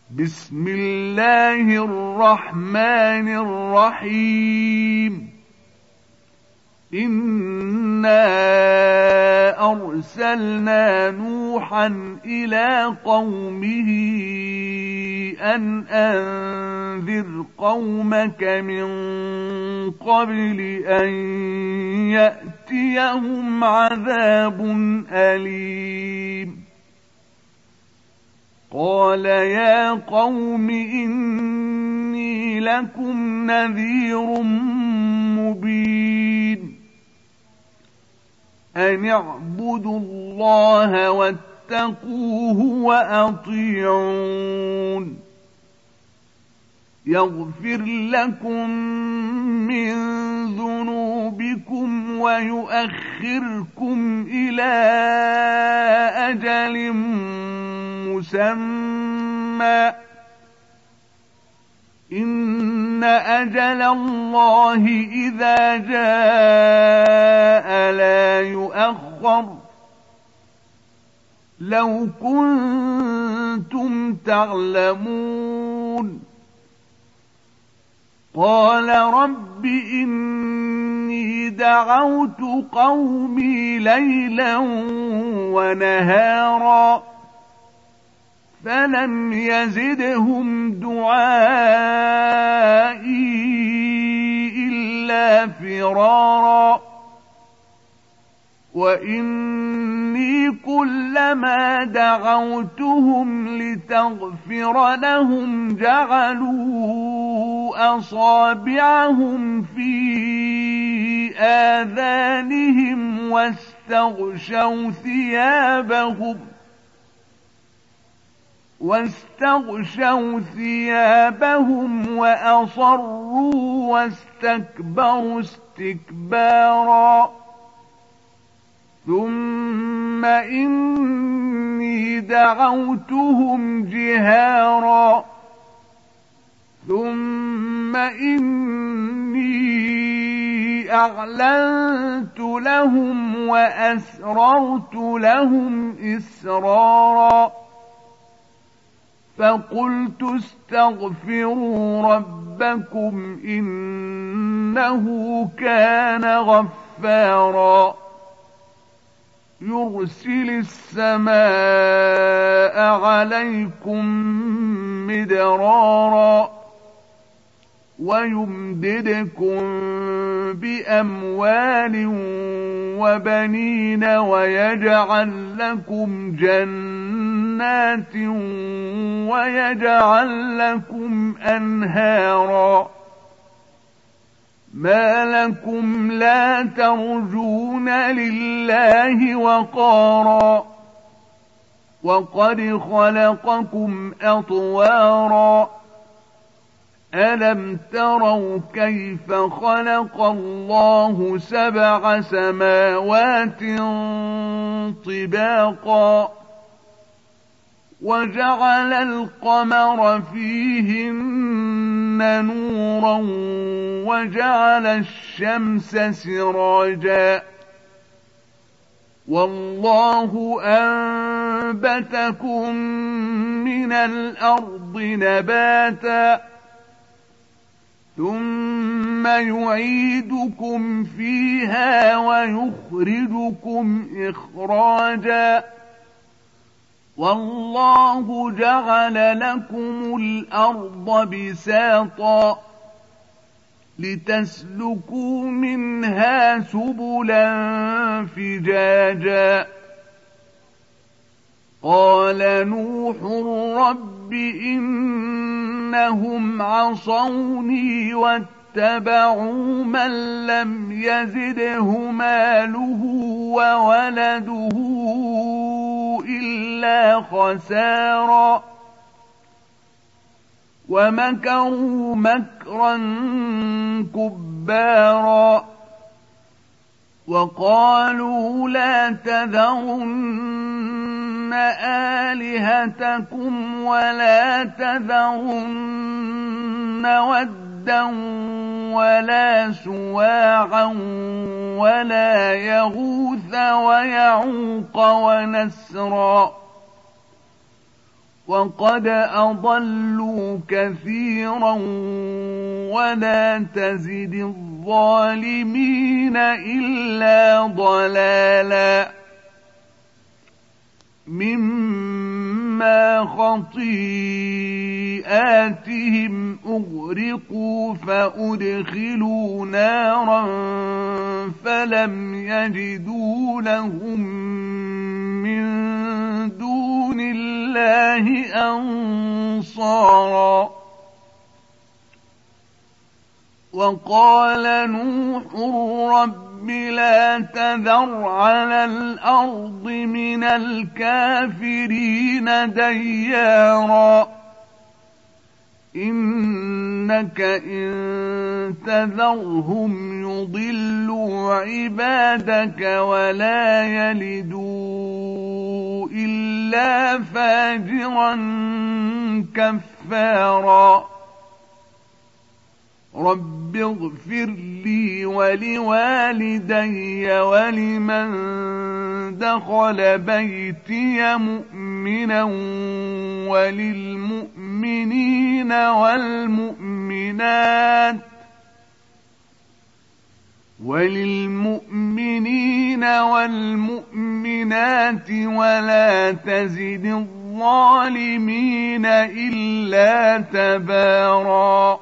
بسم الله الرحمن الرحيم إنا أرسلنا نوحا إلى قومه أن أنذر قومك من قبل أن يأتيهم عذاب أليم قال يا قوم إني لكم نذير مبين أن اعبدوا الله واتقوه وأطيعون يغفر لكم من ذنوبكم ويؤخركم إلى أجل مسمى إن أجل الله إذا جاء لا يؤخر لو كنتم تعلمون قال رب إني دعوت قومي ليلا ونهارا فلم يزدهم دعائي إلا فرارا وإني كلما دعوتهم لتغفر لهم جعلوا أصابعهم في آذانهم واستغشوا ثيابهم وأصروا واستكبروا استكبارا ثم إني دعوتهم جهارا ثم إني أعلنت لهم وأسررت لهم إسرارا فقلت استغفروا ربكم إنه كان غفارا يرسل السماء عليكم مدرارا ويمددكم بأموال وبنين ويجعل لكم جنات ويجعل لكم أنهارا ما لكم لا ترجون لله وقارا وقد خلقكم أطوارا ألم تروا كيف خلق الله 7 سماوات طباقا وجعل القمر فيهن نورا وجعل الشمس سراجا والله أنبتكم من الأرض نباتا ثم يعيدكم فيها ويخرجكم إخراجا والله جعل لكم الأرض بساطا لتسلكوا منها سبلا فجاجا قال نوح رب إنهم عصوني واتبعوا من لم يزده ماله وولده إلا خسارا ومكروا مكرا كبارا وقالوا لا تذرن آلهتكم ولا تذرن ودا ولا سواعا ولا يغوث ويعوق ونسرا وقد أضلوا كثيرا ولا تزد الظالمين إلا ضلالا مما خطيئاتهم أغرقوا فأدخلوا نارا فلم يجدوا لهم من دون الله أنصارا وقال نوح رب لا تذر على الأرض من الكافرين ديارا إنك إن تذرهم يضلوا عبادك ولا يلدوا إلا فاجرا كفارا رب اغفر لي ولوالدي ولمن دخل بيتي مؤمنا وللمؤمنين والمؤمنات ولا تزد الظالمين إلا تباراً